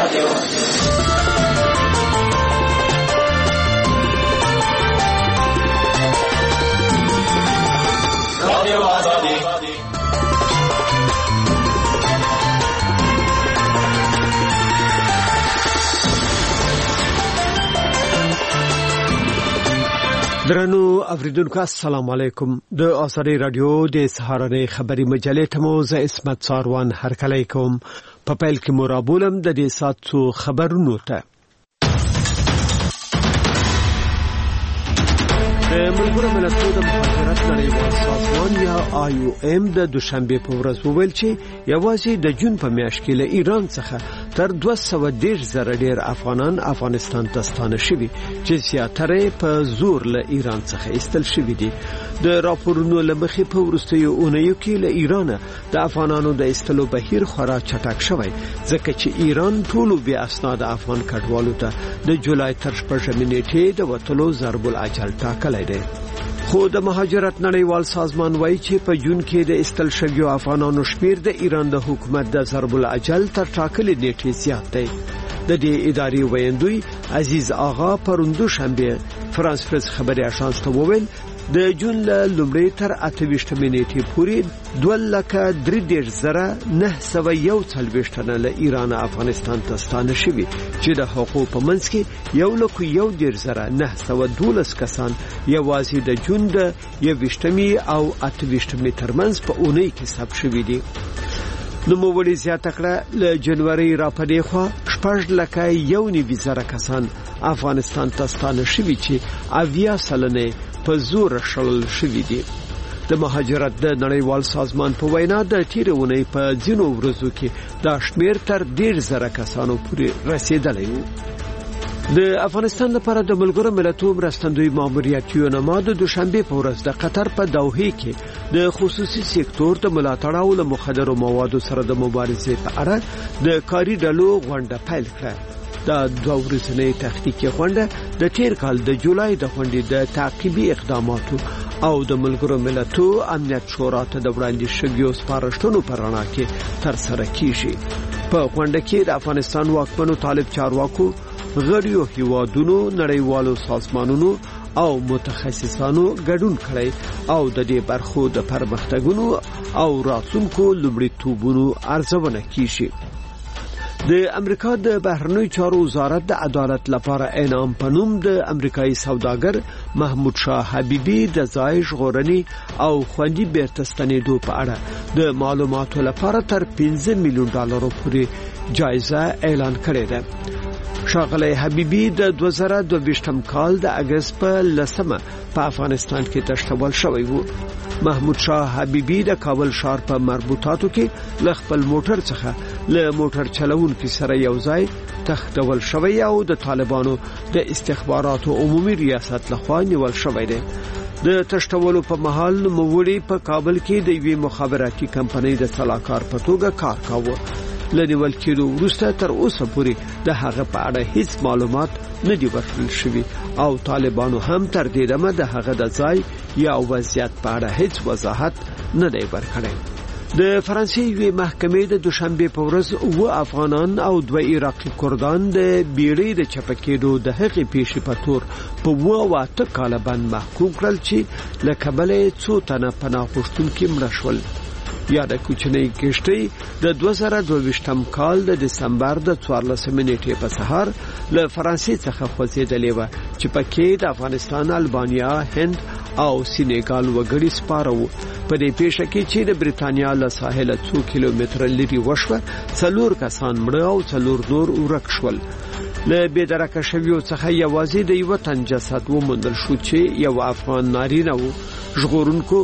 درنو اوریدونکو السلام علیکم د آزادی رادیو د سهارنې خبري مجلې ته مو زه اسمت ساروان هرکلی کوم په پیل کې مرابولم د دې ساتو خبرونو ته ملګرو ملتونو د مهاجرت نړیوال سازمان یا IOM د دوشنبه په ورځ وویل چې یوازې د جون په میاشت کې له ایران څخه تر 210,000 ډیر افغانان افغانستان ته ستانه شوي چې زیاتره په زور له ایران څخه ایستل شوي دي د راپورونو لمخې په وروستیو اونیو کې له ایران د افغانانو د ایستلو بهیر خورا چټک شوی ځکه چې ایران ټولو بیا اسناد افغان کډوالو ته د جولای تر 14 نیټې د وټلو ضرب العجل ټاکلی دی خو د مهاجرت نړیوال سازمان وایي چې په جون کې د ایستل شویو افغانانو شمیر د ایران د حکومت د ضرب العجل تر ټاکلې نیټې زیات دی د دې ادارې ویاندوی عزیز آغا پروندو شنبه فرانس پریس خبري اژانس ته وویل د جون له لومړۍ تر 28 نیټې پورې 2,941 تنه له ایران افغانستان ته ستانه شوي چې د حقوق په منځ کې 1,912 کسان یوازې د جون د 21 او 28 ترمنځ په اونۍ کې ثبت شوي دي نو موړي زیاته کړه له جنوري را پدې خو 4,190 کسان افغانستان ته ستانه شوي چې اویا سلنه په زور شړل شوي دي د مهاجرت د نړیوال سازمان په وینا د تیرونې په ځینو ورځو کې دا شمیر تر 1,000 کسانو پورې رسیدلی و د افغانستان لپاره د ملګرو ملتونو مرستندوی ماموریت یونما د دوشنبه په ورځ د قطر په دوحه کې د خصوصي سکتور ته ملاتړ او له مخدرو موادو سره د مبارزې په اړه د کاري ډلو غونډه پیل کړه دا دوه ورځنۍ تحقیقي غونډه د تیر کال د جولای د غونډې د تعقیبي اقداماتو او د ملګرو ملتونو امنیت شورا ته د وړاندې شویو سپارښتنو پر رڼا کې تر سره کیږي په غونډه کې د افغانستان واکمنو طالب چارواکو غړیو هیوادونو نړیوالو سازمانونو او متخصصانو ګډون کړي او د دې برخو د پرمختګونو او راتلونکو لومړیتوبونو ارزونه کیږي د امریکا د بهرنیو چارو وزارت د عدالت لپاره انعام پنوم د امریکایي سوداګر محمود شاه حبیبي د ځای ژغورنې او خوندي بیرته ستنېدو په اړه د معلوماتو لپاره تر $5 میلیون پورې جایزه اعلان کړې ده شاغلی حبیبی د 2022 کال د اگست په 10 په افغانستان کې تشتول شوی وو محمود شاه حبیبی د کابل ښار په مربوطاتو کې ل خپل موټر څخه له موټر چلوونکو سره یو ځای تختول شوی او د طالبانو د استخباراتو عمومي ریاست لخوا نیول شوی دی د تشتولو په محل موړي په کابل کې د یوې مخابراتي کمپنۍ د صلاحکار په توګه کار کاوه لنیول کېدو وروسته تر اوسه پورې د هغه په اړه هیڅ معلومات نه دی ورکړل شوی او طالبانو هم تر دې دمه د هغه د ځای یا وضعیت په اړه هیڅ وضاحت نه دی ورکړی د فرانسې یوې محکمې د دوشنبه په ورځ و افغانان او 2 عراقي کردان د بیړۍ د چپکېدو د هغې پیښې په تور په 8 کال باندې محکوم کړل چې له کبله څو تنه پناه غوښتونکي مړه شول یا د کوچنۍ کشتۍ د 2022 کال د دسمبر د 14 نیټې په سهار له فرانسې څخه خوځېدلې و چې پکې د افغانستان، البانیا، هند او سینیګال وګړي سپاره وو په دې پیښه کې چې د بریتانیا له ساحل 2 کیلومتر لري وشوه 4 کسان مړه او 4 نور ورک شول له بېدرکه شویو څخه یوازې د یو تن جسد وموندل شو چې یو افغان نارینه وو ژغورونکو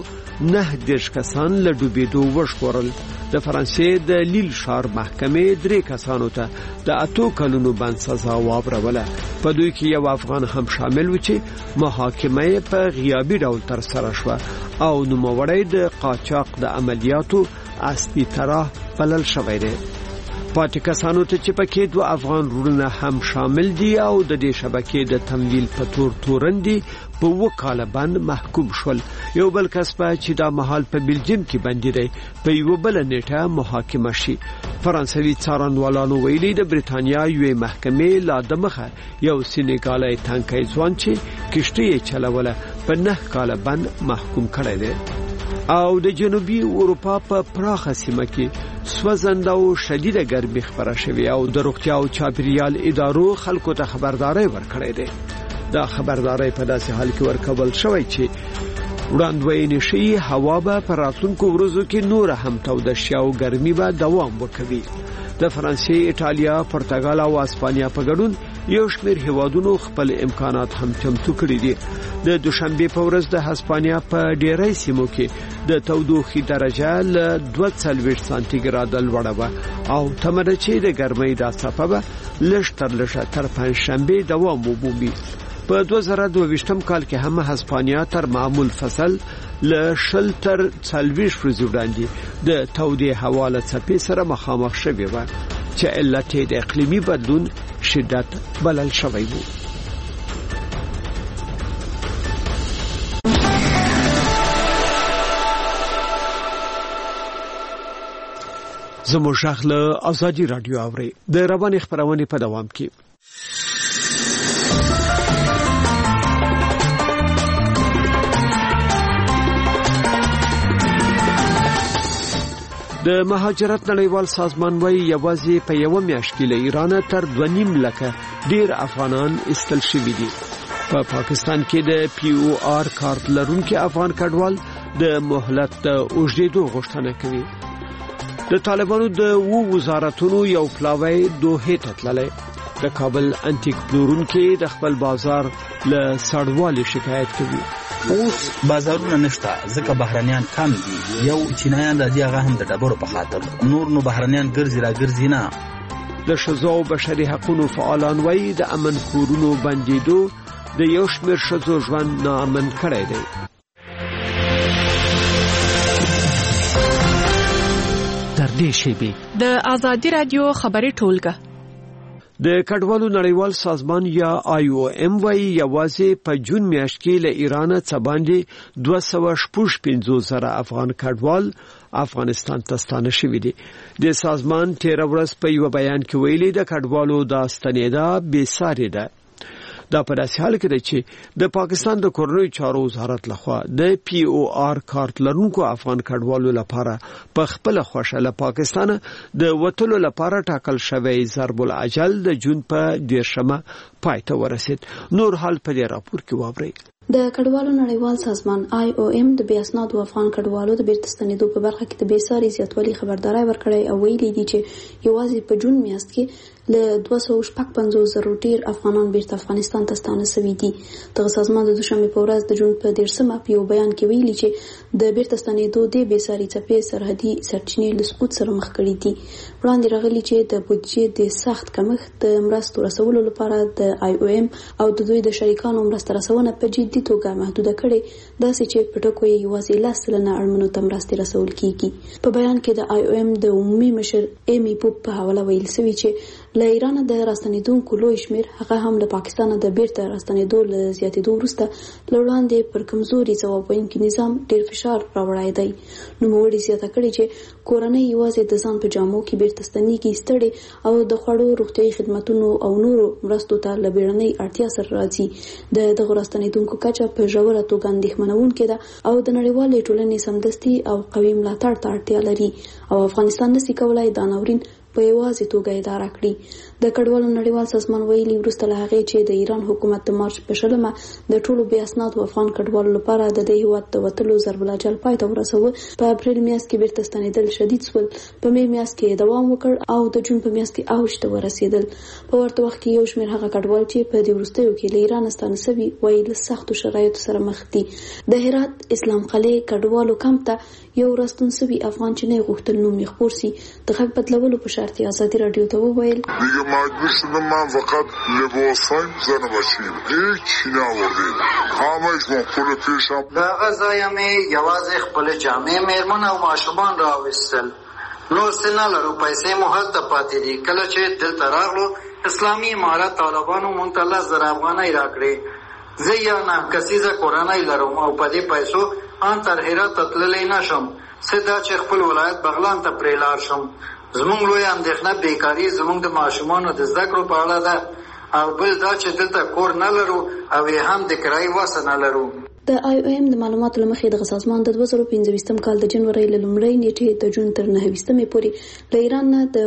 9 کسان له ډوبېدو وژغورل د فرانسې د لیل ښار محکمې 3 کسانو ته د 8 کلونو بند سزا واوروله په دوی کې یو افغان هم شامل و چې محاکمه په غیابي ډول تر سره شوه او نوموړی د قاچاق د عملیاتو اصلي طرح بلل شوی دی پاتې کسانو ته چې پکې 2 افغان وروڼه هم شامل دي او د دې شبکې د تمویل په تورندي په وکاله باندې محکوم شول. یو بل کس چې دا مهال په بلجیم کې بندي دی په یو بل نیټه محاکمه شي. فرانسوي څارنوالانو ویلي د بریتانیا یوې محکمې لا دمخه یو سینګالي تانکي ځوان چې کشتۍ چلوله په 9 کال باندې محکوم کړی دی. او د جنوبي اروپا په پراخه سیمه کې سوځنده او شدیده ګرمي خبره شوې او د روغتیا او چاپیریال ادارو خلکو ته خبرداري ورکړې ده. دا خبرداري په داسې حال کې ورکول شوې چې وړاندوینه شي هوا به پر راتلونکو ورځو کې نور هم توده شي او ګرمي به دوام وکړي. د فرانسې، ایتالیا، پرتګال او اسپانیا په ګډون یو شمېر هیوادونو خپل امکانات هم چمتو کړي دي. د دوشنبه په ورځ د هسپانیا په ډیری سیمو کې د تودوخې درجه له 42 سانتیګراد لوړه وه او تمره چې د ګرمۍ د څپه لږ تر پنځشنبه دوام ومومي. په 2022 کال کې هم هسپانیا تر معمول فصل له 40 تر 40 ورځې وړاندې د تودې هوا له څپې سره مخامخ شوې و چې علت د اقلیمي بدلون شدت بلل شوی و. زموږ شغله ازادي رادیو اوري د رواني خبرونه په دوام کې. د مهاجرت نړیوال سازمان وايي یوازې په یو میاشت کې له ایران تر 2.5 لکه ډیر افغانان استل شوي دي. په پاکستان کې د POR کارت لرونکو افغان کډوال د مهلت د اوږدېدو غوښتنه کوي. د طالبانو د وزارتونو یو پلاوی دوه ته تللی. د کابل انټیک پلورونکو د خپل بازار له سړوالي شکایت کوي. اوس بازارونه نشته ځکه بهرانيان کم دي. یو چینایان راځي هغه هم د ډبرو په خاطر، نور نو بهرانيان ګرځي نه. د ښځو او بشري حقوقو فعالان وایي د امن کورونو بندیدو د یو شمېر ښځو ژوند ناامن کړی دی. تر دې شیبې د آزادي رادیو خبري ټولګه د کډوالو نړیوال سازمان یا IOM وايي یوازې په جون میاشت کې له ایران څخه باندې 255,000 افغان کډوال افغانستان ته ستانه شوي دي. د سازمان 13 ورځ په یو بیان کې ویلي د کډوالو د ستنېدا بې ساري ده. دا په داسې حال کې ده چې د پاکستان د کورنیو چارو وزارت لخوا د POR کارت لرونکو افغان کډوالو لپاره په خپل خوښه له پاکستان د وټلو لپاره ټاکل شوی ضرب الاجل د جون په 10مه پای ته ورسید. نور حال په دې راپور کې واورئ. د کډوالو نړیوال سازمان IOM د بې اسنادو افغان کډوالو د بیرته ستنېدو په برخه کې د بې ساري زیاتوالي خبرداري ورکړې او ویلي دي چې یوازې په جون میاشت کې له 255,000 ډیر افغانان بیرته افغانستان ته ستانه شوي دي. دغه سازمان د دوشنبه په ورځ د جون په 10مه په یو بیان کې ویلي چې د بیرته ستنېدو د بې ساري څپې سرحدي سرچینې له سقوط سره مخ کړي دي. وړاندې راغلي چې د بودیجې د سخت کمښت د مرستو رسولو لپاره د IOM او د دوی د شریکانو مرسته رسونه په جدي توګه محدوده کړي، داسې چې په ټکو یې یوازې 10% اړمنو ته مرستې رسول کیږي. په بیان کې د IOM د عمومي مشر ایمی پوپ په حواله ویل شوی چې له ایران د راستنېدونکو لوی شمېر هغه هم له پاکستان د بیرته راستنېدو له زیاتېدو وروسته له وړاندې پر کمزوري ځواب ویونکي نظام ډېر فشار راوړی دی. نوموړي زیاته کړې چې کورنۍ یوازې د ځان په جامو کې بیرته ستنېږي، ستړي او د خوړو، روغتیایي خدماتونو او نورو مرستو ته له بیړنۍ اړتیا سره راځي. د دغو راستنېدونکو کچه په ژوره توګه اندېښمنوونکې ده او د نړیوالې ټولنې سمدستي او قوي ملاتړ ته اړتیا لري او افغانستان نشي کولای دا ناورین په یوازې توګه اداره کړي. د کډوالو نړیوال سازمان ویلي وروسته له هغې چې د ایران حکومت د مارچ په 20مه د ټولو بې اسنادو افغان کډوالو لپاره د دې هیواد د وتلو ضرب الاجل پای ته ورسوه، په اپریل میاشت کې بیرته ستنېدل شدید شول، په مې میاشت کې دوام وکړ او د جون په میاشت کې اوج ته ورسېدل. په ورته وخت کې یو شمېر هغه کډوال چې په دې وروستیو کې له ایران ستانه شوي وایي له سختو شرایطو سره مخ دي. د هرات اسلام قلعه کډوالو کمپ ته یو راستون شوي افغان چې نه غوښتل نوم یې خپور سي د غږ بدلولو په شرط آزادي رادیو ته وویل دیگه مجبور شدم من فقط لباسایم زن بچیم هیچی ناوردیم همهش من پول پیشم دا غذایمې یوازې خپل جامې میرمن او ماشومان راوستل نور سنه لرو پیسې مو هلته پاتې دي. کله چې دلته راغلو اسلامي امارت طالبانو مونږ ته 10,000 افغانۍ راکړې. زه یو 9 کسیزه کورنۍ لرم او په دې پیسو ان تر هرات تللی نشم. څه دا چې خپل ولایت بغلان ته پرې لاړ شم. زمونږ لوی اندېښنه بیکاري زمونږ د ماشومانو د زده کړو په اړه ده او بل دا چې دلته کور نه لرو او هم د کرایې وس نه لرو. د IOM د معلوماتو لمخې د سازمان د 2015 کال د جنوري له لومړۍ نیټې د جون تر 9 پورې له ایران نه د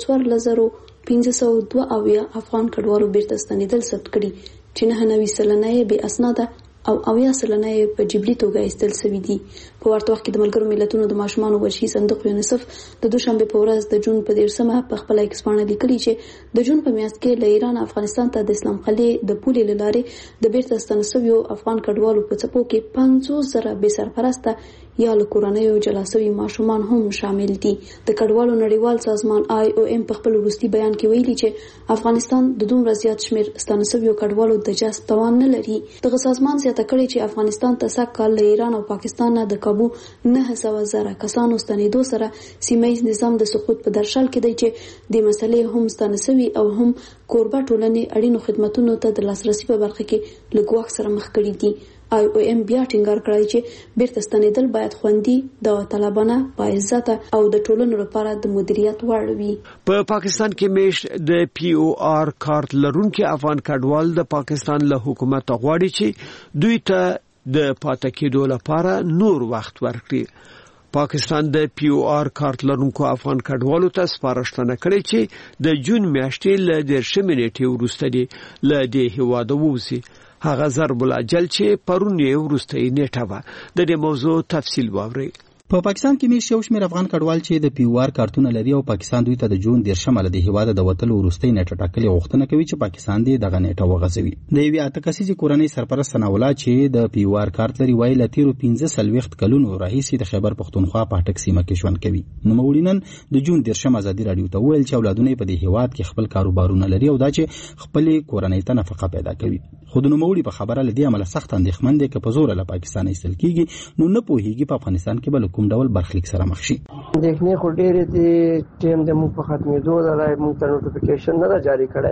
214,502 افغان کډوالو بیرته ستنېدل ثبت کړي چې 99% بې اسناده او 80% په جبري توګه ایستل شوي دي. په ورته وخت کې د ملګرو ملتونو د ماشومانو وحشي صندوق یونیسف د دوشنبه په ورځ د جون په 13مه په خپل ایکس باندې لیکلي چې د جون په میاشت کې له ایران افغانستان ته د اسلام قلعه د پولې لارې د بیرته ستنېدو افغان کډوالو په څپو کې 50,000 بې سرپرسته یا له کورنیو جلا شوي ماشومان هم شامل دي. د کډوالو نړیوال سازمان IOM په خپل وروستي بیان کې ویلي چې افغانستان د دومره زیات شمیر ستنېدو کډوالو د جذب توان نه لري. دغه سازمان زیاته کړې چې افغانستان ته سږ کال له ایران او پاکستان نه د کابو 900,000 کسانو ستنېدو سره سیمه‌ییز نظام د سقوط په درشل کې دی چې د مسلې هم ستنېدوي او هم کوربه ټولنې اړینو خدماتو ته د لاسرسي په برخه کې له ګواښ سره مخ کړي دي. IOM بیا ټینګار کړی چې بیرته ستنېدل باید خوندي، داوطلبانه، باعزت او د ټولنې لپاره د مدیریت وړ وي. په پاکستان کې میشت د POR کارت لرونکو افغان کډوال د پاکستان له حکومت غواړي چې دوی ته د پاتې کېدو لپاره نور وخت ورکړي. پاکستان د POR کارت لرونکو افغان کډوالو ته سپارښتنه کړې چې د جون میاشتې له 10 نیټې وروسته له دې هیواده ووځي. هغه ضرب الاجل چې پرون یې وروسته نیټه و. د دې موضوع تفصیل واورئ. په پاکستان کې میشت یو شمېر افغان کډوال چې د POR کارتونه لري او پاکستان دوی ته د جون 10 د هیواده د وټلو وروستۍ نیټه ټاکلې غوښتنه کوي چې پاکستان دې دغه نیټه وغځوي. د یوې اتکسیزې کورنۍ سرپرست ثناءالله چې د POR کارت لري وایي له تیرو 15 کلونو راهیسې د خیبر پښتونخوا په هټک سیمه کې ژوند کوي. نوموړي نن د جون 10 ازادي رادیو ته ویل چې اولادونه په دې هیواد کې خپل کاروبارونه لري او دا چې خپل کورنۍ ته نفقه پیدا کوي. خو د نوموړي په خبره لدی عمل سخت اندېښمن دي چې په زور له پاکستان ایستل کیږي نو نه پوهیږي په افغانستان کې بل کوم ډول برخلیک سره مخ شي. دیکھنے خو ډېرې دي ټیم د موږ په ختمېدو لای موږ ته نوټیفیکیشن نه جاری کړی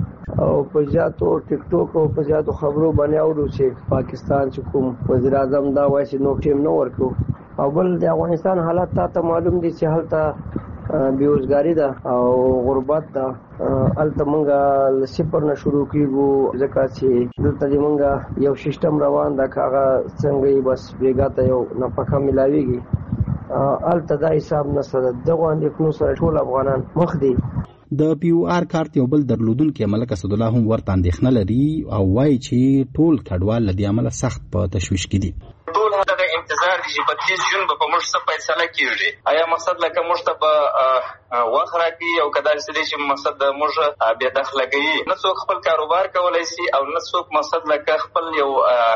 او په زیاتو ټیک ټاک او په زیاتو خبرو باندې اورو چې پاکستان چې کوم وزیر اعظم دا وایي چې نو ټیم نه ورکو او بل د افغانستان حالات ته معلوم دي چې هلته بیروزګاری ده او غربت ده. الته مونږه صفر نه شروع کیږو ځکه چې دلته مونږه یو سیستم روان ده کاغه څنګه بس بیګا ته یو نفقه ملاويږي. الته دا حساب نه سره دغه اندېښنو سره ټول افغانان مخ دي. د POR کارت یو بل درلودونکو ملک اسد الله هم ورته اندېښنه لري او وایي چې ټول کډوال لدی عمل سخت په تشویش کې دي. ټول هغه انتظار دي چې په 30 جون په موږ څه فیصله کیږي. آیا مقصد لکه موږ ته به وخت راکړي او کدا چې مقصد موږ بیا داخله کوي نه څوک خپل کاروبار کولای شي او نه څوک مقصد لکه خپل یو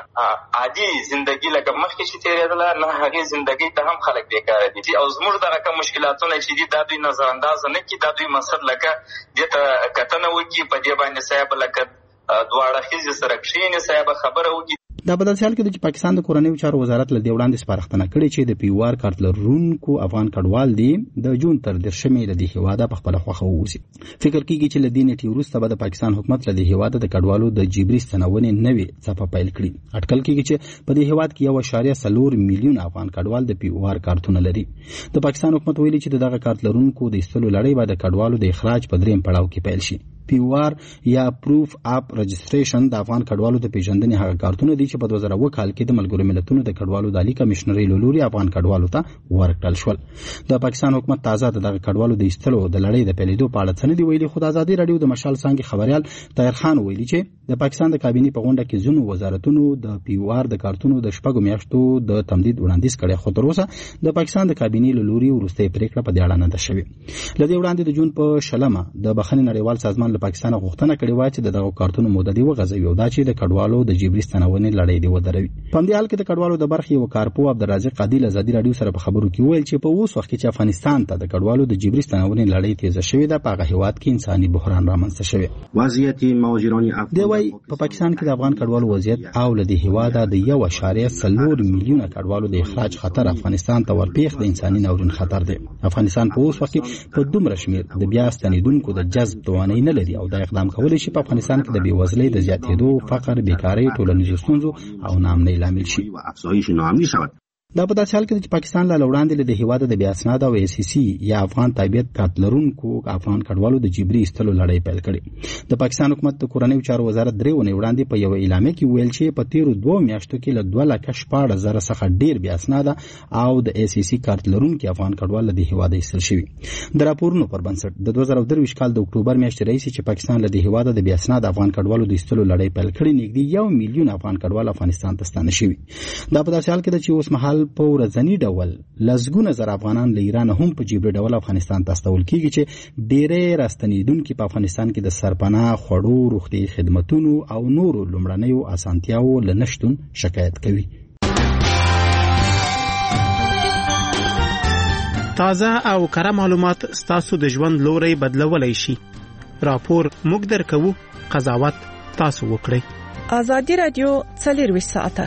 عادي ژوندۍ لکه مخکې چې تیرېدله نه هغه ژوندۍ ته هم خلک بیکاره دي او زموږ دغه کوم مشکلاتونه چې دي دا دوی نظر انداز نه کړي. دا دوی مقصد لکه دته کتنه وکړي په دې باندې صاحب لکه دواړه خېز سره کښینې صاحب خبره وکړي. دا په داسې حال کې چې پاکستان د کورنیو چارو وزارت له دې وړاندې سپارښتنه کړې چې د POR کارت لرونکو افغان کډوال دي د جون تر 10 د دې هیواده په خپل خوخه ووسی. فکر کیږي چې له دې نیټې وروسته به د پاکستان حکومت له دې هیواده د کډوالو د جبري ستنونې نوې څپه پیل کړي. اټکل کیږي چې په دې هیواد کې 1.4 میلیون افغان کډوال د POR کارتونه لري. د پاکستان حکومت ویلي چې دغه کارت لرونکو د ایستلو لړۍ به د کډوالو د اخراج په دریم پړاو کې پیل شي. POR یا پروف اپ رجسټریشن د افغان کډوالو د پیژندنې هغه کارتونه دي چې په 2000 کال کې د ملګرو ملتونو د کډوالو د عالی کمشنري لوري افغان کډوالو ته ورکړل شول. د پاکستان حکومت تازه دغه کډوالو د ایستلو د لړۍ د پیلېدو په اړه څه نه دی ویلي. خو د ازادي رادیو د مشال څنګه خبريال طاهر خان ویلي چې د پاکستان د کابینې په غونډه کې ځینو وزارتونو د POR د کارتونو د شپږو میاشتو د تمدید وړاندیز کړي خو تر اوسه د پاکستان د کابینې لوري ورسته پریکړه په دې اړه نه ده شوې. لدې وړاندې د جون په 16 د بخښنې نړیوال سازمان طالبانو له پاکستان غوښتنه کړې و چې دغه کارتونو مددي وغځوي او دا چې د کډوالو د جبري ستنونې لړۍ دی ودروي. په دې حال کې د کډوالو د برخې یو کارپو عبدالرزاق عادل ازادي رادیو سره په خبرو کې ویل چې په اوس وخت کې چې افغانستان ته د کډوالو د جبري ستنونې لړۍ تیزه شوې ده، په هغه هیواد کې انساني بحران رامنځته شوی. وضعیت مهاجران افغان دی وايي په پاکستان کې د افغان کډوالو وضعیت او له دې هیواده د 1.4 میلیونه کډوالو د اخراج خطر افغانستان ته ورپېښ د انساني ناورین خطر دی. افغانستان په اوس وخت کې په دومره شمیر د بیا ستنیدونکو د جذب توانایي نه لري او دا اقدام کولی شي په افغانستان کې د بېوزلۍ د زیاتېدو، فقر، بیکارۍ، ټولنیزو ستونزو او ناامنۍ لامل شي. افزایش ناامني شود. دا په داسې حال کې چې پاکستان له وړاندې له هیواده د بیا اسناد او ACC یا افغان تابعیت کارت لرونکو افغان کډوالو د جبري ایستلو لړۍ پیل کړې. د پاکستان حکومت د کورنیو چارو وزارت 3 ونې وړاندې په یو اعلامیه کې ویل چې په تیرو 2 میاشتو کې له 2,14,000 څخه ډیر بیا اسناد او د ACC کارت لرونکو افغان کډوال له هیواده ایستل شوي. د راپورونو پر بنسټ د 2023 کال د اکتوبر میاشتې راهیسې چې پاکستان له هیواده د بیا اسناد افغان کډوالو د ایستلو لړۍ پیل کړې، نږدې 1 میلیون افغان کډوال افغانستان ته ستانه شوي. دا په داسې حال کې چې اوس مهال په ورځنی ډول لسګونه زر افغانان له ایران هم په جبري ډول افغانستان ته استول کیږي چې ډېرې راستنیدونکي په افغانستان کې د سرپناه، خوړو، روغتي خدماتونو او نورو لومړنیو اسانتیاو له نشتون شکایت کوي. تازه او کره معلومات ستاسو د ژوند لوري بدلولای شي. راپور موږ درکوو، قضاوت تاسو وکړئ. آزادي رادیو 24 ساعته.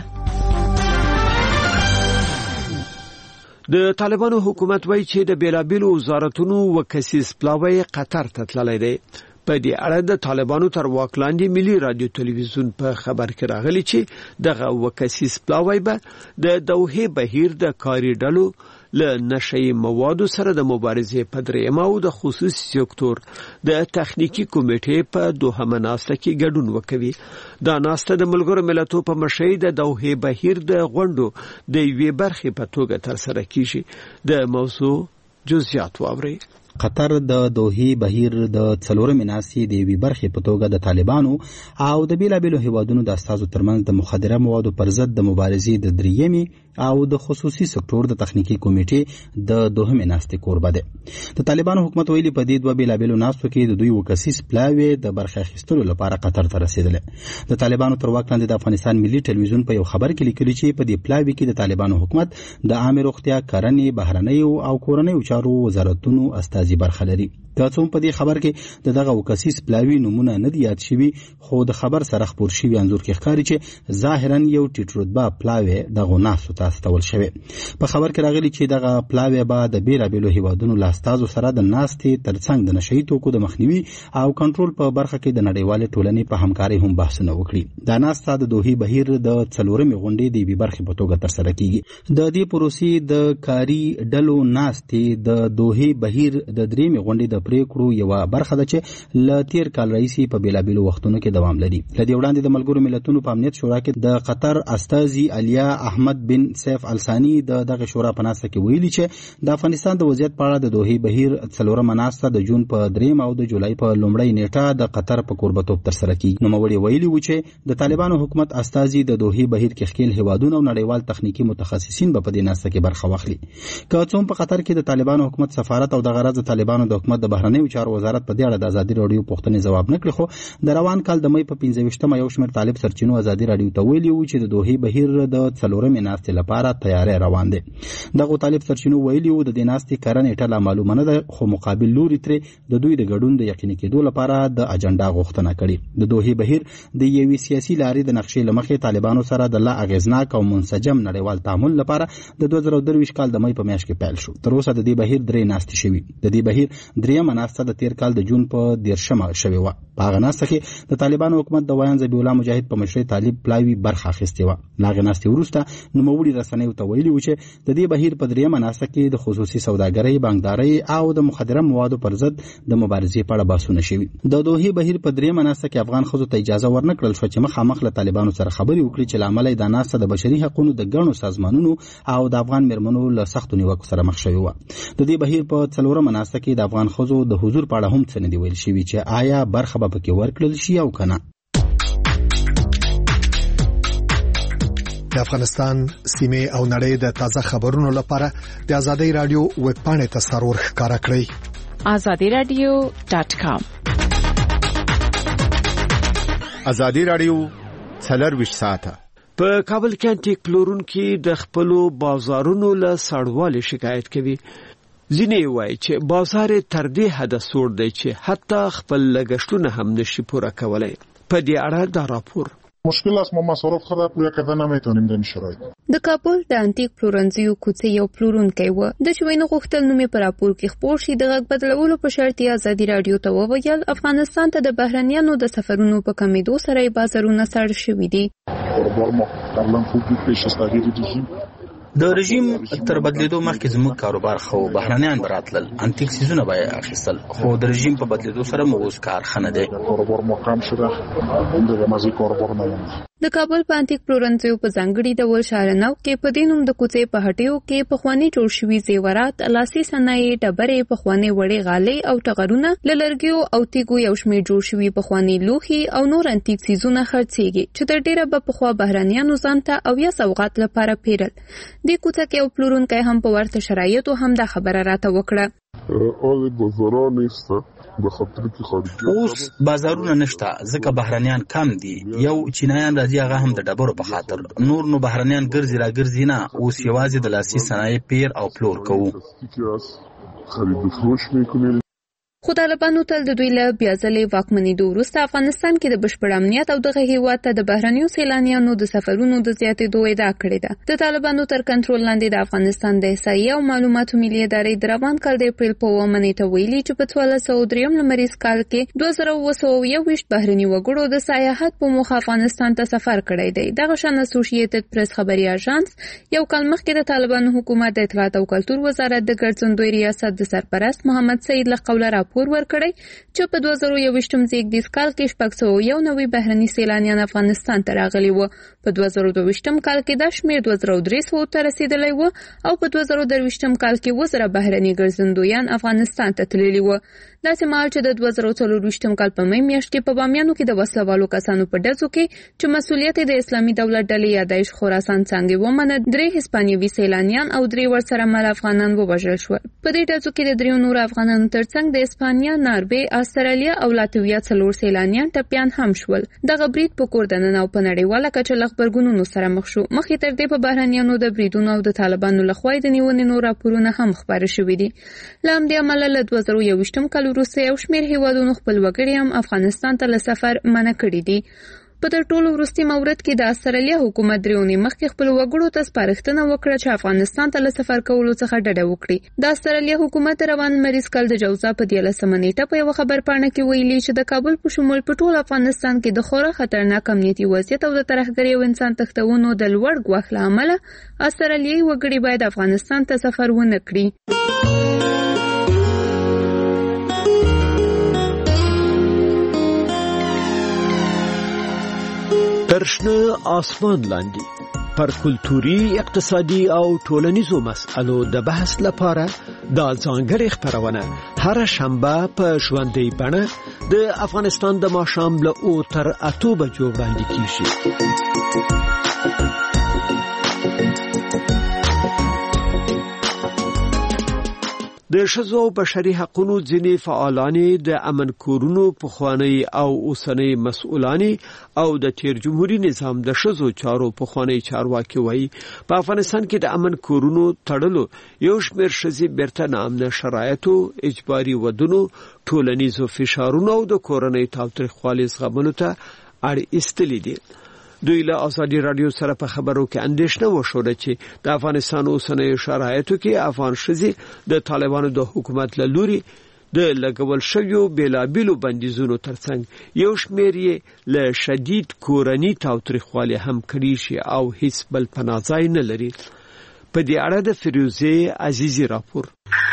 د طالبانو حکومت وایي چې د بیلابیلو وزارتونو وکسیس پلاوی قطر ته تللی دی. په دې اړه د طالبانو تر واک لاندې ملي رادیو تلویزیون په خبر کې راغلی چې دغه وکسیس پلاوی به د دوحې بهیر د کاري ډلو له نشئی موادو سره د مبارزې په درېیمه او د خصوصي سکتور د تخنیکی کمیټې په دوهمه ناسته کې ګډون وکوي. دا ناسته د ملګرو ملتونو په مشرۍ د دوحې بهیر د غونډو د یوې برخې په توګه ترسره کیږي. د موضوع جزئیات واورئ. قطر د دوحې بهیر د 4مې ناستې د یوې برخې په توګه د طالبانو او د بیلابیلو هیوادونو د استازو ترمنځ د مخدره موادو پر ضد د مبارزې د 3مې او د خصوصي سکتور د تخنیکی کمیټې د 2مې ناستې کوربه ده. د طالبانو حکومت ویلي په دې 2 بیلابیلو ناستو کې د دوی وکسیس پلاوی د برخه اخیستلو لپاره قطر ته رسیدل. د طالبانو تر واک لاندې د افغانستان ملي ټلویزیون په یو خبر کې لیکلي چې په دې پلاوی کې د طالبانو حکومت د عامه روغتیا، کرنې، بهرنیو او کورنیو چارو وزارتونو استازي برخه لري. دا څوم په دې خبر کې دغه وکسیس پلاوی نمونه نه دی یاد شوی، خو د خبر سره خبر شوی انزور کې ښکاري چې ظاهرا یو ټیټ رتبه پلاوی دغه ناسو ته استول شوی. په خبر کې راغلی چې دغه پلاوی به د بیلابیلو هیوادونو له استازو سره د ناستې ترڅنګ د نشئی توکو د مخنیوي او کنټرول په برخه کې د نړیوال ټولنې په همکارۍ هم بحثونه وکړي. دا ناسته د دوحې بهیر د 4مې غونډې د یوې برخې په توګه ترسره کیږي. د دې پروسې د کاري ډلو ناستې د دوحې بهیر د 3مې غونډې د پریکړو یو برخه ده چې ل تیر کال رئیسي په بیلابیلو وختونو کې دوام لري. لدې وړاندې د ملګرو ملتونو په امنیت شورا کې د قطر استازي علیا احمد بن سیف الثانی دغه شورا په ناسته کې ویلي چې د افغانستان د وضعیت په اړه د دوحې بهیر 4مه ناسته د جون په 3 او د جولای په لومړۍ نیټه د قطر په کوربتوب ترسره کیږي. نو موري ویلي و چې د طالبانو حکومت استازي د دوحې بهیر کې خپل هیوادونو او نړیوال تخنیکی متخصصین په دې ناسته کې برخه واخلي. که څوم په قطر کې د طالبانو حکومت سفارت او د غرض طالبانو د حکومت د بهرنیو چارو وزارت په دې اړه د ازادي رادیو پوښتنې جواب نکړي، خو د روان کال د مې په 15مه یو شمېر طالب سرچینو ازادي رادیو ته ویلي و چې د دوحې بهیر د 4مې ناستې لپاره تیاری روان دي. دغه طالب سرچینو ویلي و د دې ناستې کارنې ټله معلومه نه ده، خو مقابل لوري ترې د دوی د ګډون د یقیني کېدو لپاره د اجنډا غوښتنه کړې. د دوحې بهیر د یوې سیاسي لارې د نقشې لمخې طالبانو سره د لا اغیزناک او منسجم نړیوال تعامل لپاره د 2023 کال د مې په میاشت کې پیل شو. تر اوسه د دې بهیر 3 ناستې شوي. د دې بهیر 3مه ناسته د تیر کال د جون په 13مه شوې و. په هغه ناسته کې د طالبانو حکومت د ویان ذبیح الله مجاهد په مشرۍ طالب پلاوی برخه اخیستې و. لاغه ناسته وروسته نوموړي رسنیو ته ویلي و چې د دې بهیر په 3مه ناسته کې د خصوصي سوداګرۍ، بانکدارۍ او د مخدره موادو پر ضد د مبارزې په اړه بحثونه شوي. د دوحې بهیر په 3مه ناسته کې افغان ښځو ته اجازه ورنکړل شو چې مخامخ له طالبانو سره خبرې وکړي چې لامل یې د ناسته د بشري حقوقو د ګڼو سازمانونو او د افغان میرمنو له سختو نیوکو سره مخ شوی و. د دې بهیر په 4مه ناسته کې د افغان ښځو د حضور په اړه هم څه نه دی ویل شوی چې آیا برخه به پکې ورکړل شي او کنه. د افغانستان سیمه او نړۍ د تازه خبرونو لپاره د آزادۍ رادیو ویب پاڼې ته سرور ښکارا کړئ. azadiiradio.com. ازادي رادیو څلرویشت ساعته په کابل کې انټیک پلورونکي د خپلو بازارونو له سړوالي شکایت کوي. ځینې وایي چې بازار تر دې حده سوړ دی چې حتی خپل لګښتونه هم نشي پوره کولای. په دې اړه دا راپور مشکل است ما مصارف خود پوره کردن نمیتونیم در این شرایط. د کابل د انټیک پلورنځیو کوڅې یو پلورونکی و د چوینو غوښتل نومې پر راپور کې خپور شي د غږ بدلولو په شرط ازادي رادیو ته وویل افغانستان ته د بهرنیانو د سفرونو په کمیدو سره بازارونه سړ شوي دي. د رژیم تر بدلیدو مخکې زموږ کاروبار خو بهرنیان براتلل انټیک سیزونه به اخیستل خو د رژیم په بدلیدو سره موږ اوس کارخانه دی. د کابل په انټیک پلورنځیو په ځانګړي ډول شارنو کې په دینوم د کوڅې په هټیو کې په خواني جوړ شوي زیورات لاسي صنایع ډبرې په خواني وړې غالۍ او ټغرونه لړګیو او تیګو یو شمېر جوړ شوي په خواني لوخي او نور انټیک سیزونه خرڅيږي چې تر ډیره په خوا بهرنیانو ځانته او یا سوغات لپاره پیرل. د کوڅه کې یو پلورونکی هم په ورته شرایطو هم دا خبره راته وکړه. اوس بازارونه نشته ځکه بهرنیان کم دي. یو چینایان راځي هغه هم د ډبرو په خاطر. نور نو بهرنیان ګرځي را ګرځي نه. اوس یوازې د لاسي صنایع پیر او پلور کوو. خو طالبانو تل د دوی له بیا ځلې واکمنېدو وروسته افغانستان کې د بشپړ امنیت او دغه هیواد ته د بهرنیو سیلانیانو د سفرونو د زیاتېدو ادعا کړې ده. د طالبانو تر کنټرول لاندې د افغانستان د احصایې او معلوماتو ملي ادارې د روان کال د اپریل په 9 نیټه ویلي چې په 1403 لمریز کال کې 2721 بهرني وګړو د سیاحت په موخه افغانستان ته سفر کړی دی. دغه شان اسوسییټډ پریس خبري اژانس یو کال مخکې د طالبانو حکومت د اطلاعات او کلتور وزارت د ګرځندوی ریاست د سرپرست محمد سعید له قوله ورکړی چې په 2021 زیږدیز کال کې 691 بهرني سیلانیان افغانستان ته راغلي وو. په 2022 کال کې دا شمېر 2300 ته رسیدلی و او په 2023 کال کې وزره بهرني ګرځندویان افغانستان ته تللي وو. داسې مهال چې د 2024 کال په مې میاشت کې په بامیانو کې د وسلوالو کسانو په ډزو کې چې مسؤلیت د اسلامي دولت ډلې یا داعش خراسان څنګه ومنه 3 هسپانیوي سیلانیان او 3 ورسره مل افغانان ووژل شول. په دې ډزو کې د 3 نور افغانانو ترڅنګ د اسپانیا، ناروې، استرالیا او لاتویا څلور سیلانیان ټپيان هم شول. دغه برید په کوردنن او په نړیواله کچه له خبرګونونو سره مخ شو. مخکې تر دې په بهرنیانو د بریدونو او د طالبانو لخوا د نیونې نور راپورونه هم خبرې شوې دي. لامدې عمله له 2021 کال وروسته یو شمېر هیوادونو خپل وګړي هم افغانستان ته له سفر منع کړي دي. په تر ټولو وروستي مورد کې د استرالیا حکومت درېونی مخکې خپل وګړو ته سپارښتنه وکړه چې افغانستان ته له سفر کولو څخه ډډه وکړي. د استرالیا حکومت روان مریض کال د جوزا په 13 نیټه په یو خبر پاڼه کې ویلي چې د کابل په شمول په ټول افغانستان کې د خورا خطرناک امنیتي وضعیت او د ترهګرۍ او انسان تښتونو د لوړ ګواښ له امله استرالیایي وګړي باید افغانستان ته سفر ونه کړي. ترشنه آسمان لاندې پر کلتوري، اقتصادي او ټولنیزو مسألو د بحث لپاره دا ځانګړې خبرونه هر شنبه په ژوندۍ بڼه د افغانستان د ماښام له 8 تر 8 بجو وړاندې کیږي. د ښځو بشري حقوقو ځینې فعالان د امن کورونو پخوانی او اوسنۍ مسؤلان او د تیر جمهوریت نظام د ښځو چارو پخوانی چارواکي وایي په افغانستان کې د امن کورونو تړلو یو شمېر ښځې بیرته نامنه شرایطو، اجباري ودونو، ټولنیزو فشارونو او د کورنۍ تاوتریخوالي زغملو ته اړ ایستلې دي. دوی له ازادي رادیو سره په خبرو کې اندېښنه وښوده چې د افغانستان اوسنۍ شرایطو کې افغان ښځې د طالبانو د حکومت له لوري د لګول شویو بیلابیلو بندیزونو ترڅنګ یو شمېر یې له شدید کورني تاوتریخوالي هم کړي شي او هیڅ بل پناه ځای نه لري. په دې اړه د فیروزه عزیزی راپور.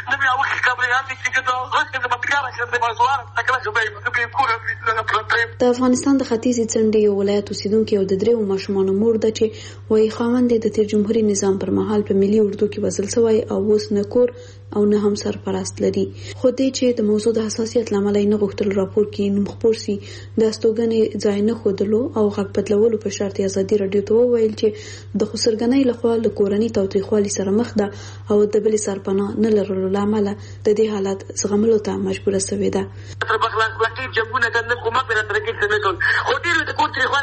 د افغانستان د ختیځې څنډې یو ولایت اوسیدونکو یو د 3 ماشومان مور ده چې وایي خاوند د تیر جمهوریت نظام پر مهال په ملي اردو کې وزل شوی او اوس نه کور او نه هم سرپرست لري. خو دې چې د موضوع د حساسیت لامل نه غوښتل راپور کې نوم خپور سي د استوګنې ځای نه خودلو او غږ بدلولو په شرط ازادي رادیو ته وویل چې د خسرګنۍ لخوا له کورنۍ تاوتریخوالي سره مخ ده او د بل سرپناه نه لرلو لامل د دې حالت زغملو ته مجبوره شوې ده. تر بخلاص وکړي جمعونه د حکومت پر ترکیب سمېټون خو ډېر د کوټ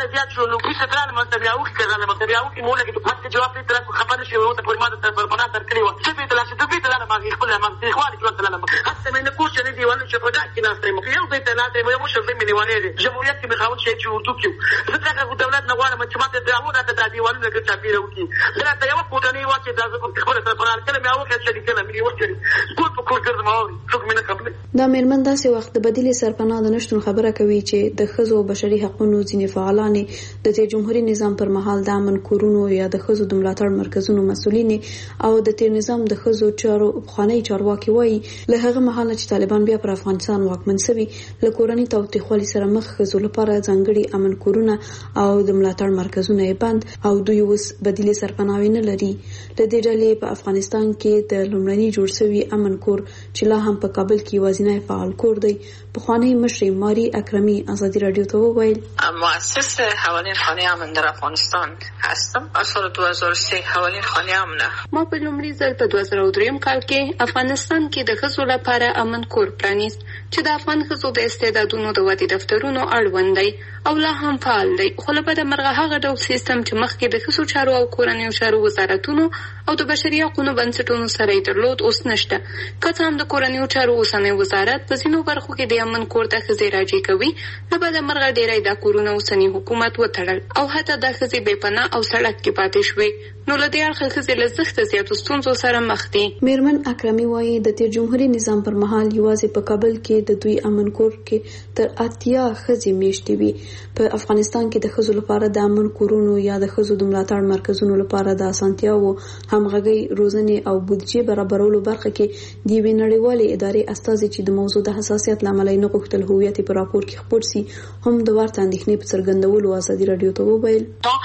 زیات شو نو څه ترانه مته بیا وخت کړل مته بیا وخت مولا کې پاتې جواب دې تر خبر شي او ته پرمانه تر پرمانه تر کړی و چې په تلاش دې په تلانه ما خپل ما اخواني جوړ تلانه حتى من نقول شنو دي ولا شو فدا کې ناس ته مخيو دې تلانه مو مش زي من ولې جمهوریت کې بخاوت شي چې ورته کیو ځکه دولت نه غواړم چې ماته دعوه ته د دیوالونو کې چاپیره وکي دا ته یو پوتنی واچې د خپل تر پرال کله مې اوکه چې کله مې ورته ټول په کور ګرځم او څوک مې نه قبل دا مېرمن داسې وخت د بدیل سرپناه د نشټون خبره کوي چې د خزو بشري حقوقو ځینې فعالان د جمهوریت نظام پر مهال د امن کورونو یا د خزو د ملاتړ مرکزونو مسولین او د تیر نظام د خزو چارو خاني چارواکي وایي له هغه مهال چې طالبان بیا پر افغانستان واکمن شوي له کورنۍ تاوتریخوالي سره مخ خزو لپاره ځانګړي امن کورونه او د ملاتړ مرکزونه یې بند او دوی اوس بدیل سرپناه نه لري. د دې ډلې په افغانستان کې د لومړني جوړ شوی امن کور چې لا هم په کابل کې وازینای فعال کور دی په خوانی مشر ماری اکرمی ازادي رادیو ته وویل مؤسس حوالین خانه امن در افغانستان هستم. از سال 2003 حوالین خانه امن ما په لومړي ځل په 2003 کال کې افغانستان کې د خزو لپاره امن کور پرانیست چې د افغان خزو د استعدادونو د ودې دفترونو اړوند دی او لا هم فعال دی. خو له بده مرغه هغه ډول سیستم چې مخکې د خزو چارو او کورنیو چارو وزارتونو او د بشري حقوقو بنسټونو سره درلود اوس نشته. که هم د کورنیو چارو اوسنی وزارت په ځینو برخو کې د امن کور د خزې راجع کوي له بده مرغه ډیری د کورونو اوسنی حکومت وتړل او حتی د خزې بې پناه او سړک کې پاتې شوې نو له دې اړخه خزې له زښت زیاتو ستونزو سره مخ دي. مېرمن اکرمی وایي د تیر جمهوریت نظام پر مهال یوازې په کابل کې د دوی امن کور کې تر 80 خزې میشتې وي. په افغانستان کې د خزو لپاره د امن کورونو یا د خزو د ملاتړ مرکزونو لپاره د اسانتیاو همغږي روزنې او بودجې برابرولو برخه کې د وینړېوالې ادارې استازي چې د موضوع د حساسیت لامل نه غوښتل هویت په راپور کې خبر سي هم د ورته اندېښنې په څرګندولو ازادي رادیو ته وویل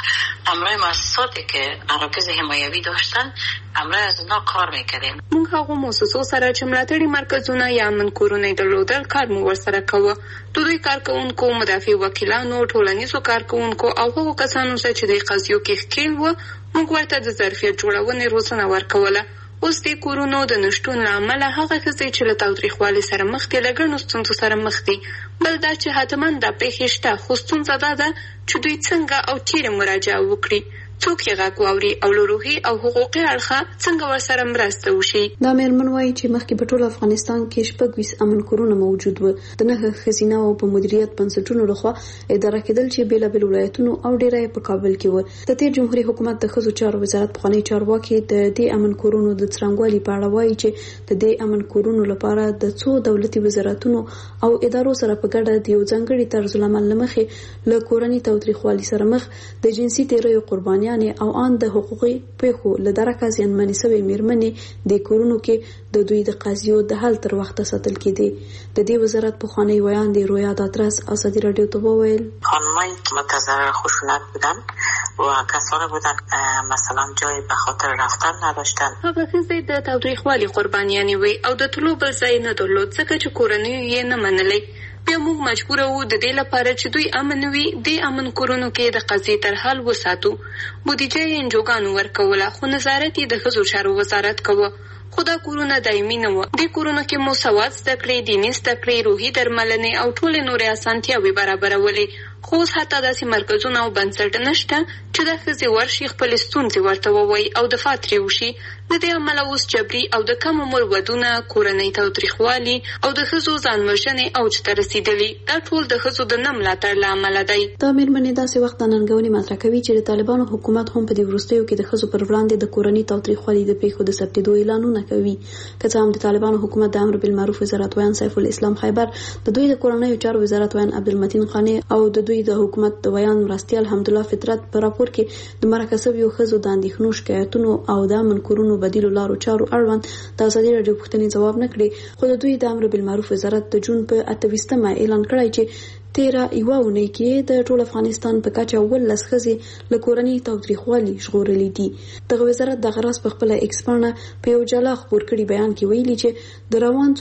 امروز مؤسساتی که مراکز حمایوي داشتن امروز از اونا کار میکردیم. موږ هغه مؤسسو سره چې ملاتړي مرکزونه یا امن کورونه درلودل کار مو ورسره کوو. دوی کارکونکو مدافع وکیلانو ټولنیزو کارکونکو او هغو کسانو چې د قضیو کې ښکیل و موږ ورته د ظرفیت جوړونې روزنه ورکوله. اوس د کورونو د نشټون له امله هغه ښځې چې له تاوتریخوالي سره مخ دي له ګڼو ستونزو سره مخ دي. بل دا چې حتما دا پېښې شته خو ستونزه دا ده چې دوی څنګه او چیرې مراجعه وکړي څوک یې غږ واوري او له روحي او حقوقي اړخه څنګه ورسره مرسته وشي. دا مېرمن وایي چې مخکې په ټول افغانستان کې 26 امن کورونه موجود و د نه ښځینه او په مدیریت بنسټونو لخوا اداره کېدل چې بیلابل ولایتونو او ډیری په کابل کې و. د تیر جمهوریت حکومت د ښځو چارو وزارت پخوانی چارواکي د دې امن کورونو د څرنګوالي په اړه وایي چې د دې امن کورونو لپاره د څو دولتي وزارتونو او ادارو سره په ګډه د یو ځانګړي طرز العمل لمخې له کورنۍ تاوتریخوالي سره مخ د جنسي تیریو قربانیان او ان د حقوقي پیښو لدرکه ځانمنې سوي مېرمنې د کورونو کې د دوی د قضیو د حل تر وخت ساتل کېدي. د دې وزارت په خوانی ویان دی رویا داترس ازادي رادیو ته وویل خانمایی که متضرر خشونت بودن و کسانی بودن مثلا جای به خاطر رفتن نداشتن. هغه ښځې د تاوتریخوالي قربانیانې وي او د تلو بل ځای نه درلود ځکه چې کورنۍ یې نه منلې. بیا موږ مجبور وو د دې لپاره چې دوی امن وي د امن کورونو کې د قضیې تر حل وساتو. بودیجه یې انجوګانو ورکوله خو نظارت یې د ښځو چارو وزارت کوه. خو دا کورونه دایمي نه وو. دې کورونو کې مو سواد زده کړې دیني زده کړې روحي درملنې او ټولې نورې اسانتیاوې برابرولې. خو اوس حتی داسې مرکزونه او بنسټ نشته چې د ښځې ورشي خپلې ستونزې ورته ووایي او دفاع ترې وشي. د دې امله اوس جبري او د کم عمر ودونه کورنۍ تاوتریخوالي او د ښځو ځان وژنې اوج ته رسېدلي. دا ټول د ښځو د نه ملاتړ له امله دی. دا مېرمنې داسې وخت ننګونې مطرح کوي چې د طالبانو حکومت هم په دې وروستیو کې د ښځو پر وړاندې د کورنۍ تاوتریخوالي د پیښو د ثبتېدو اعلانونه کوي. که څه هم د طالبانو حکومت د امر بالمعروف وزارت ویان سیف الاسلام خیبر د دوی د کورنیو چارو وزارت ویان عبدالمتین خانی او د دوی د حکومت د ویان مرستیال حمدالله فطرت په راپور کې د مرکه شویو ښځو د اندېښنو شکایتونو او د امن کورونو بدیلو لارو چارو اړوند د ازادي راډیو پوښتنې ځواب نه کړي. خو د دوی د امر بالمعروف وزارت د جون په 28مه اعلان کړی چې 13 یوونې کې د ټول افغانستان په کچه 18 ښځې له کورنۍ تاوتریخوالي ژغورلې دي. دغه وزارت د غراس په خپل ایکس پاڼه په یو جلا خبر کړي بیان کې ویلي چې د روان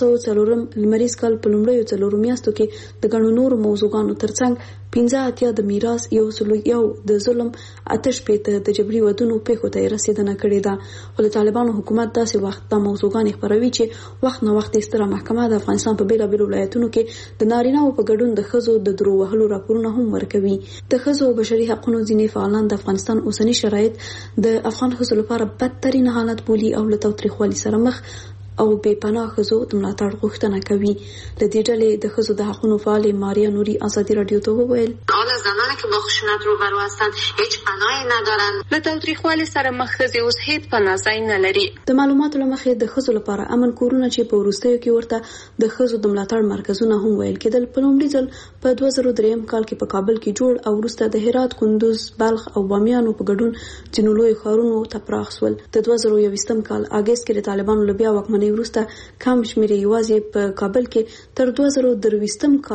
1404 لمریز کال په لومړیو څلورو میاشتو کې د ګڼو نورو موضوعاتو ترڅنګ 15 د میراث یو د ظلم آتش پېته د جبري ودونو پیښو ته رسیدنه کړې ده. خو د طالبانو حکومت داسې وخت د موضوعات خبروي چې وخت نه وخت ستره محکمه د افغانستان په بیلابل ولایتونو کې د نارینه‌و په ګډون د د خزو د درو وهلو راپورونه هم ورکوي. د خزو بشري حقوقو ځینې فعالان د افغانستان اوسنی شرایط د افغان خزو لپاره بدترین حالت بولي او له تاوتریخوالي سره مخ او بے پناه خزو د ملاتړ غوښتنه کوي. ل دې ډلې د خزو د حقوقو فعال ماریا نوري ازادي رادیو ته وویل حالا زنانی که با خشونت روبرو هستند هیچ پناهی ندارند. له تاوتریخوالي سره مخ خزي اوس هیڅ پناه ځای نه لري. د معلوماتو لمخې د خزو لپاره امن کورونه چې په وروستیو کې ورته د خزو د ملاتړ مرکزونه هم ویل کېدل په لومړي ځل په 2003 کال کې په کابل کې جوړ او وروسته د هرات، کندوز، بلخ او بامیانو په ګډون ځینو لوی ښارونو ته پراخ شول. د 2021 کال اگست کې د طالبانو له بیا واکمنۍ وروسته کم شمېر یوازې په کابل کې تر 2023 کال